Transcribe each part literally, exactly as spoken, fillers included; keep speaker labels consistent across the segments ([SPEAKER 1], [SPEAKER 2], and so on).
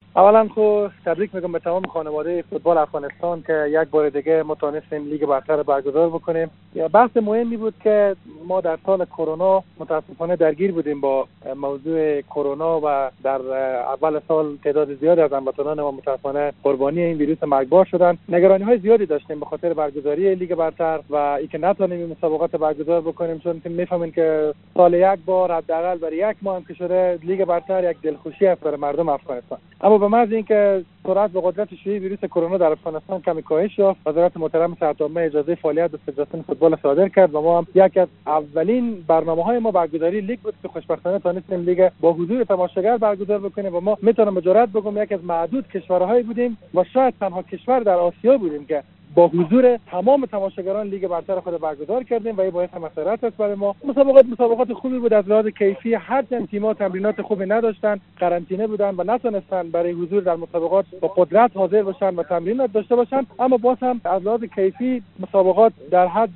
[SPEAKER 1] اولا خو تبریک میگم به تمام خانواده فوتبال افغانستان که یک بار دیگه ما تونستیم لیگ برتر برگزار بکنیم. یا بحث مهمی بود که ما در سال کرونا متاسفانه درگیر بودیم با موضوع کرونا و در اول سال تعداد زیادی از هموطنان ما متاسفانه قربانی این ویروس مرگبار شدن. نگرانی‌های زیادی داشتیم به خاطر برگزاری لیگ برتر و اینکه نتونیم این مسابقات برگزار بکنیم، چون میفهمین که سال یک بار حداقل برای یک ماه هم که شده لیگ برتر یک دلخوشی است برای مردم افغانستان. اما به محض اینکه سرعت و قدرت شیوع ویروس کرونا در افغانستان کمی کاهش یافت، وزارت محترم صحت عامه اجازه فعالیت به فدراسیون فوتبال صادر کرد و ما هم یکی از اولین برنامه‌های ما برگزاری لیگ بود که خوشبختانه تونستیم لیگ با حضور تماشاگر برگزار بکنیم و ما میتونم به جرئت بگم یکی از معدود کشورهایی بودیم و شاید تنها کشور در آسیا بودیم که با حضور تمام تماشاگران لیگ برتر خود برگزار کردیم و این باعث مسرت است برای ما. مسابقات مسابقات خوبی بود از لحاظ کیفی، هرچند تیم‌ها تمرینات خوبی نداشتن، قرنطینه بودن و نتونستن برای حضور در مسابقات با قدرت حاضر باشن و تمرینات داشته باشن، اما باز هم از لحاظ کیفی مسابقات در حد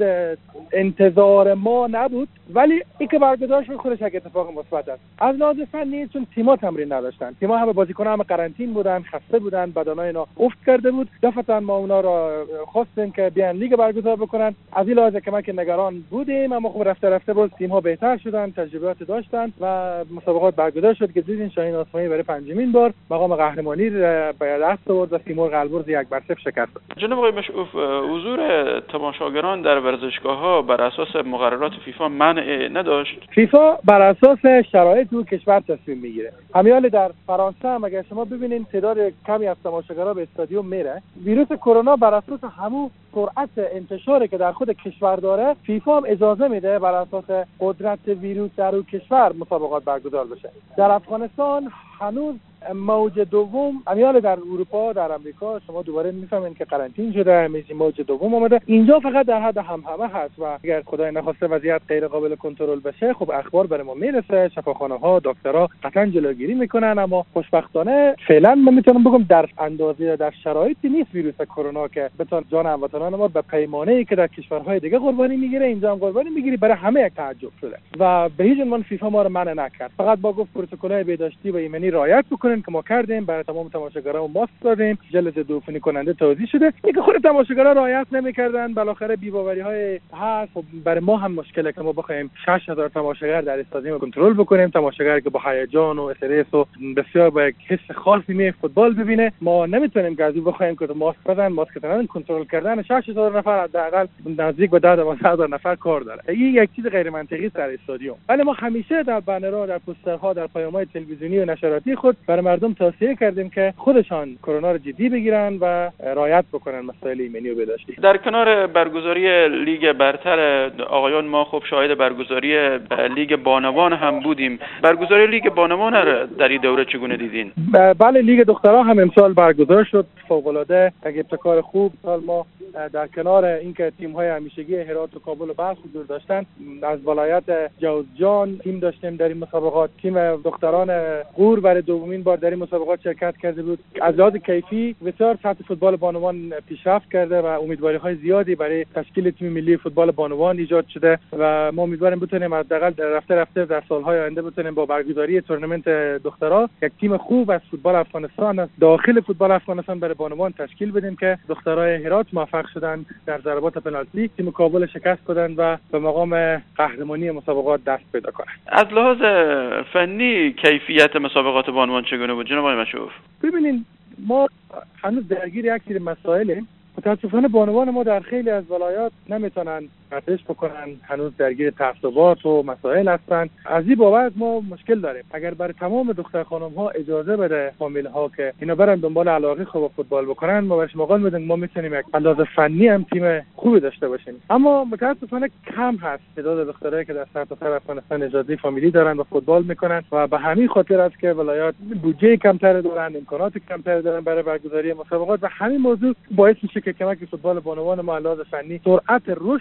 [SPEAKER 1] انتظار ما نبود، ولی این که برگزار شد خودش یک اتفاق مثبت است. از لحاظ فنی چون تیم‌ها تمرین نداشتن، تیم‌ها همه بازیکن‌ها هم قرنطین بودن، خسته بودن، بدنای اینا افت کرده بود، دفعتاً ما اونا را خواستیم که بیان لیگ برگزار بکنن. از این لحاظ که ما که نگران بودیم، اما خب رفته رفته باز تیم‌ها بهتر شدن، تجربیات داشتن و مسابقات برگزار شد که دیدین شاهین آسمانی برای پنجمین بار مقام قهرمانی به دست آورد و تیمور البرز یک بر صفر شکست.
[SPEAKER 2] جناب آقای مشعوف، حضور تماشاگران در ورزشگاه‌ها بر اساس مقررات فیفا منع نداشت؟
[SPEAKER 1] فیفا بر اساس شرایط دو کشور تصمیم میگیره. همین در فرانسه هم اگر شما ببینید تعداد کمی از تماشاگرها به استادیوم میره. ویروس کرونا بر اساس همون سرعت انتشاری که در خود کشور داره، فیفا هم اجازه میده بر اساس قدرت ویروس در اون کشور مسابقات برگزار بشه. در افغانستان هنوز موج دوم امیال در اروپا، در امریکا شما دوباره میفهمین که قرنطین شده، همیشه موج دوم اومده. اینجا فقط در حد همهمه هست و اگر خدای نخواسته وضعیت غیر قابل کنترل بشه، خب اخبار برای ما میرسه، شفاخانه ها، دکترها قطعا جلوگیری میکنن، اما خوشبختانه فعلا من میتونم بگم در اندازه در شرایطی نیست ویروس کرونا که بتونه جان هموطنان ما به پیمانه‌ای که در کشورهای دیگه قربانی میگیره اینجا هم قربانی میگیره برای همه یک تعجب شده و به هیچ عنوان فیفا ما رو منع نکرد. فقط با گفت پروتکل‌های بهداشتی و ایمنی رعایت بکنن که ما کردیم، برای تمام تماشاگران ماسک دادیم، جلد دوفنی کننده توزیع شده. اینکه خود تماشاگران رعایت نمی‌کردن بالاخره بی‌باوری‌های هست. خب برای ما هم مشکله که ما بخوایم شش هزار تماشاگر در استادیوم کنترل بکنیم، تماشاگر که با هیجان و استرس و بسیار با یک حس خاصی می فوتبال ببینه، ما نمیتونیم که از او بخوایم که ماسک بدن، ماسک بدن، کنترل کردن شش هزار نفر حداقل نزدیک به ده هزار نفر کار داره. این یک چیز غیر منطقی است در استادیوم. ولی ما همیشه در بنرها، در پوسترها، در پیام‌های تلویزیونی و نشراتی خود برای مردم توصیه کردیم که خودشان کرونا رو جدی بگیرن و رعایت بکنن مسائل ایمنی و بهداشتی.
[SPEAKER 2] در کنار برگزاری لیگ برتر آقایان، ما خب شاهد برگزاری لیگ بانوان هم بودیم. برگزاری لیگ بانوان در این دوره چگونه دیدین؟
[SPEAKER 1] بله، لیگ دخترها هم امسال برگزار شد، فوق العاده، یک ابتکار خوب. سال ما در کنار اینکه تیم‌های همیشگی هرات و کابل و بلخ حضور داشتن، از ولایت جوزجان تیم داشتیم در این مسابقات. تیم دختران غور برای دومین بار در این مسابقات شرکت کرده بود. از لحاظ کیفی بسیار سطح فوتبال بانوان پیشرفت کرده و امیدواری‌های زیادی برای تشکیل تیم ملی فوتبال بانوان ایجاد شده و ما امیدواریم بتونیم حداقل در رفته رفته در سال‌های آینده بتونیم با برگزاری تورنمنت دخترها یک تیم خوب از فوتبال افغانستان داخل فوتبال افغانستان برای بانوان تشکیل بدیم که دخترای هرات موفق شدن در ضربات پنالتی تیم کابل شکست بدن و به مقام قهرمانی مسابقات دست پیدا کنند.
[SPEAKER 2] از لحاظ فنی کیفیت مسابقات بانوان چگونه بود جناب آقای مشعوف؟
[SPEAKER 1] ببینید، ما هنوز درگیر یک سری مسائلیم. متاسفانه بانوان ما در خیلی از ولایات نمیتونن ورزش بکنن، هنوز درگیر تعصبات و مسائل هستن. از این بابت ما مشکل داریم. اگر برای تمام دختر خانم ها اجازه بده فامیل ها که اینا برن دنبال علاقه خوب فوتبال بکنن، ما برش مقال میدیم ما میتونیم یک علاوه فنی هم تیم خوبی داشته باشیم. اما متاسفانه کم هست تعداد دخترایی که در سرتاسر افغانستان اجازه فامیلی دارن و فوتبال میکنن و به همین خاطر است که ولایات بودجه کمتر دارن، امکانات کمتر دارن برای برگزاری مسابقات و همین موضوع باعث میشه که کمک فوتبال بانوان ما علاوه فنی سرعت رشدش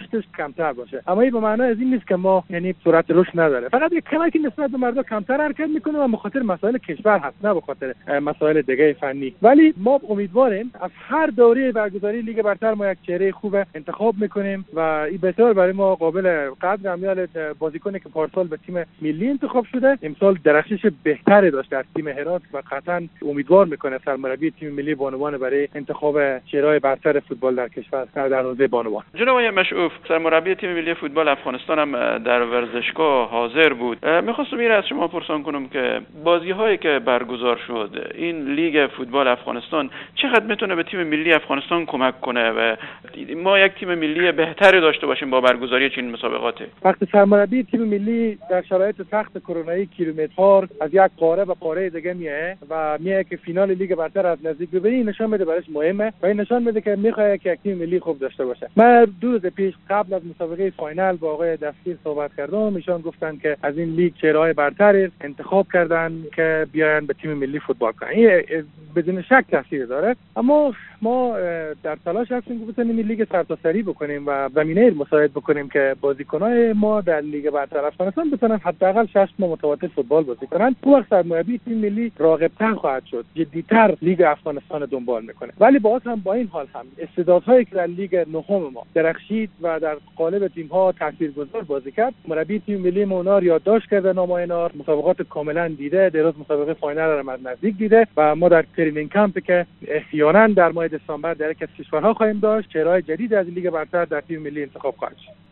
[SPEAKER 1] کمتر باشه. اما این به معنای از این نیست که ما یعنی سرعت رشد نداره، فقط یک کمکی نسبت به مردم کمتر حرکت میکنه و به خاطر مسائل کشور هست، نه به خاطر مسائل دیگه فنی. ولی ما امیدواریم از هر دوره برگزاری لیگ برتر ما یک چهره خوب انتخاب میکنیم و این بسیار برای ما قابل قدر. امیال بازیکنی که پارسال به تیم ملی انتخاب شده امسال درخشش بهتری داشت در تیم هرات و قطعا امیدوار میکنه سرمربی تیم ملی بانوان برای انتخاب چهره‌های برتر فوتبال در کشور در حوزه بانوان.
[SPEAKER 2] جناب مشعوف، سرمربی تیم ملی فوتبال افغانستان هم در ورزشگاه حاضر بود. میخواستم این از شما پرسان کنم که بازی‌هایی که برگزار شد، این لیگ فوتبال افغانستان چقدر میتونه به تیم ملی افغانستان کمک کنه و ما یک تیم ملی بهتری داشته باشیم با برگزاری چنین مسابقاتی؟
[SPEAKER 1] وقتی سرمربی تیم ملی در شرایط سخت کرونایی کیلومترها از یک قاره به قاره دیگه میه و میه که فینال لیگ برتر از نزدیک ببینه، نشان میده براش مهمه و این نشان میده که میخواد که یک تیم ملی خوب داشته باشه. من دو روز پیش قبل از مسابقه فاینال با آقای دستگیر صحبت کردم، ایشان گفتن که از این لیگ چهره‌های برتر انتخاب کردن که بیاین به تیم ملی فوتبال کنن. این بدون شک تاثیر داره، اما ما در تلاش هستیم که بتونیم این لیگ سرتاسری بکنیم و زمینه مساعد بکنیم که بازیکن‌های ما در لیگ برتر افغانستان بتونن حداقل شش ماه متواصل فوتبال بازی کنن. اون وقت سرمربی تیم ملی راغب‌تر خواهد شد، جدی‌تر لیگ افغانستان دنبال میکنه. ولی باز هم با این حال هم استعدادهایی که در لیگ نهم ما درخشید و در قالب تیم‌ها تاثیرگذار بازی کرد، مربی تیم ملی ما یادداشت کرده، نامه‌نار مسابقات کاملا دیده، در روز مسابقه فاینال را از نزدیک دیده و ما در ترینینگ کمپی که احیانا در ماه دسامبر در یک از کشورها خواهیم داشت، چهره‌های جدید از لیگ برتر در تیم ملی انتخاب خواهد شد.